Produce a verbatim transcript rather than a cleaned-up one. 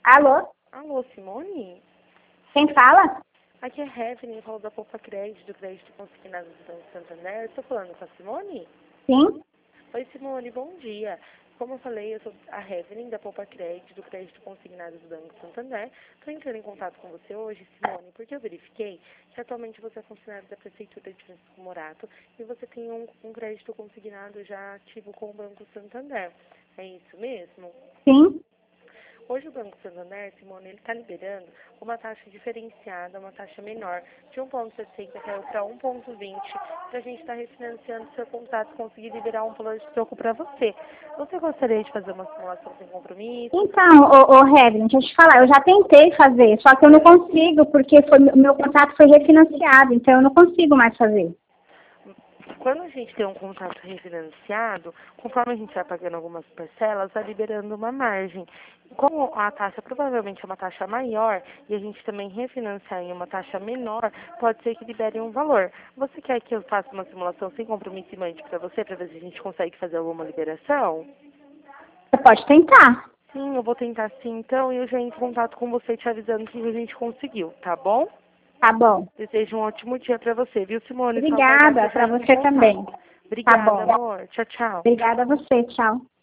Alô? Alô, Simone? Quem fala? Aqui é Heaven, falo da Poupa Crédito, do Crédito Consignado do Banco Santander. Estou falando com a Simone? Sim. Oi, Simone, bom dia. Como eu falei, eu sou a Heaven, da Poupa Crédito, do Crédito Consignado do Banco Santander. Estou entrando em contato com você hoje, Simone, porque eu verifiquei que atualmente você é funcionário da Prefeitura de Francisco Morato e você tem um, um crédito consignado já ativo com o Banco Santander. É isso mesmo? Sim. Hoje o Banco Santander, Simone, ele está liberando uma taxa diferenciada, uma taxa menor, de um vírgula sessenta caiu para um vírgula vinte, para a gente estar refinanciando seu contrato e conseguir liberar um valor de troco para você. Você gostaria de fazer uma simulação sem compromisso? Então, ô, ô Heaven, deixa eu te falar, eu já tentei fazer, só que eu não consigo, porque foi, meu contrato foi refinanciado, então eu não consigo mais fazer. Quando a gente tem um contrato refinanciado, conforme a gente vai pagando algumas parcelas, vai liberando uma margem. Como a taxa provavelmente é uma taxa maior e a gente também refinanciar em uma taxa menor, pode ser que libere um valor. Você quer que eu faça uma simulação sem compromisso e mande para você, para ver se a gente consegue fazer alguma liberação? Você pode tentar. Sim, eu vou tentar sim, então, e eu já entro em contato com você te avisando que a gente conseguiu, tá bom? Tá bom. Desejo um ótimo dia para você, viu, Simone? Só aguardar que Obrigada, eu já para entre em você contato. também. Tá Obrigada, bom. amor. Tchau, tchau. Obrigada a você, tchau.